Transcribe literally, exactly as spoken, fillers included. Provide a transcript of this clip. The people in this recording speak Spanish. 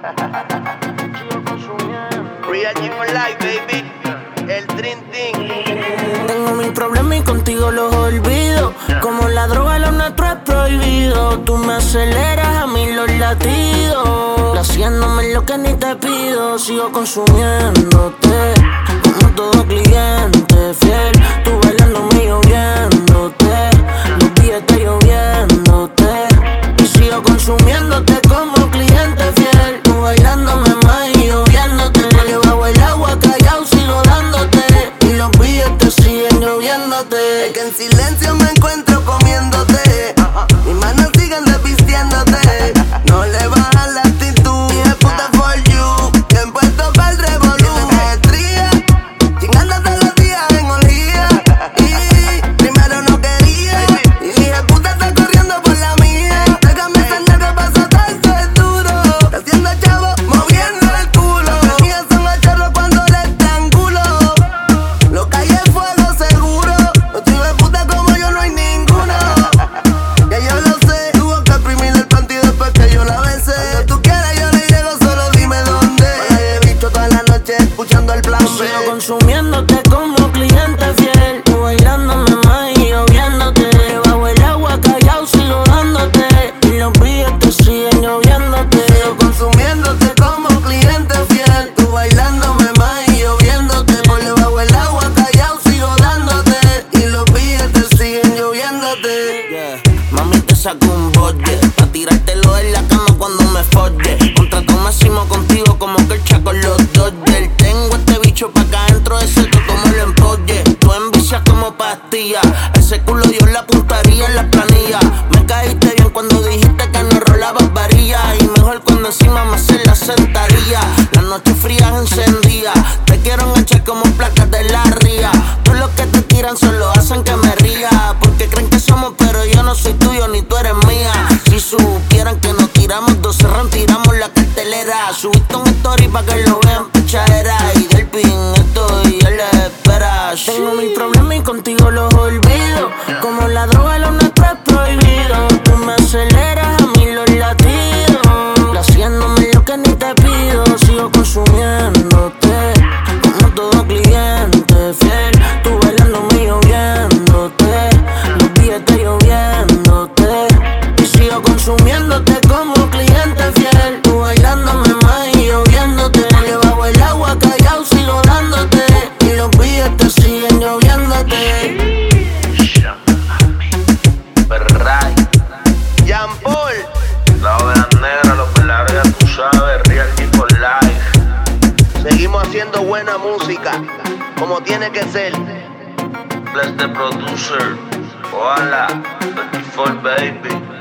Real G for life, baby. El Dream Team. Tengo mil problemas y contigo los olvido. Como la droga, lo nuestro es prohibido. Tú me aceleras a mí los latidos, haciéndome lo que ni te pido. Sigo consumiéndote como todo cliente fiel. Tú bailándome y yo viéndote, los billetes lloviéndote. Y sigo consumiéndote como cliente fiel. Tú bailándome más y yo viéndote. Yo bajo el agua callado sigo dándote, y los billetes siguen lloviéndote. Es que en silencio me encuentro comiéndote. Mis manos siguen desvistiéndote. No le bajas la actitud, y es puta for you. Bien puesto pa'l revolú. Maestría, chingándote los días en orgía. Y primero no quería, y dije puta está corriendo por la mía. Déjame entender que pasa tanto es duro. Está haciendo chavo, moviendo el culo. Las mías son los chorros cuando le estrangulo. Lo calle fuego seguro. Otro hijo de puta como yo no hay ninguno. Ya yo lo sé, tuvo que exprimir el panty después que yo la besé. Cuando tú quieras yo le llego, solo dime dónde. Me la he visto toda la noche escuchando el plan B. Sigo consumiéndote como cliente fiel. Tú bailándome más y yo viéndote. Bajo el agua callado sigo dándote, y los billetes siguen lloviéndote. Sigo consumiéndote como cliente fiel. Tú bailándome más y yo viéndote. Por debajo del agua callado sigo dándote, y los billetes siguen lloviéndote. Yeah. Mami, te saco un bote pa' tirártelo en la cama cuando me folle. Contrato máximo contigo como que el chaco en los Dodgers. Tengo este bicho pa' acá dentro de ese como lo empolle. Tú envicias como pastilla, ese culo yo le apuntaría en las planillas. Me caíste bien cuando dijiste que no rolabas varillas, y mejor cuando encima me haces la sentadilla. Las noches frías encendidas, te quiero enganchar como placas de la ría. Todos los que te tiran solo hacen que me ría, porque creen que somos pero yo no soy tuyo ni tú eres mía. Si supieran que nos tiramos dos cerran, tiramos la cartelera. Subiste un story pa' que lo vean pichadera, y del pin estoy a la espera. Tengo mil problemas y contigo los olvido. Como la droga, lo nuestro es prohibido. Tú me aceleras a mí los latidos, haciéndome lo que ni te pido. Sigo consumiéndote como todo cliente fiel. Tú bailándome y yo viéndote, los billetes lloviéndote. Y sigo consumiéndote como cliente fiel. Tú bailándome más y yo viéndote. Yo bajo el agua callado sigo dándote, y los billetes siguen lloviéndote. Ferrari. Jean Paul. La oveja negra, los pelares, ya tú sabes, Real G for life. Seguimos haciendo buena música, como tiene que ser. Bless the producer, ojalá, veinticuatro baby.